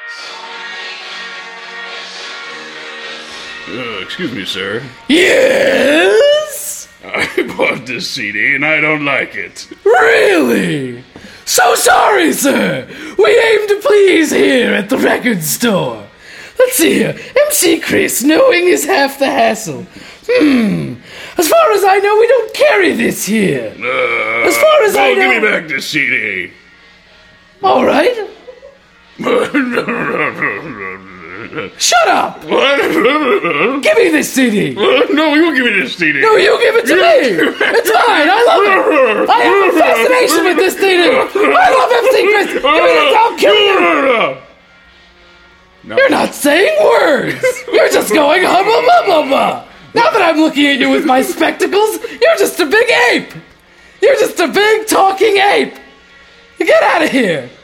Excuse me, sir. Yes? I bought this CD and I don't like it. Really? So sorry, sir. We aim to please here at the record store. Let's see here. MC Chris, knowing is half the hassle. As far as I know, we don't carry this here. As far as I know... Give me back this CD. All right. Shut up! What? Give me this CD! No, you give me this CD. No, you give it to me! It's mine! I love it! I have a fascination with this CD! I love MC Chris! Give me this! I'll kill you! No. You're not saying words! You're just going hubba bubba bubba! Now that I'm looking at you with my spectacles, you're just a big ape! You're just a big talking ape! Get out of here!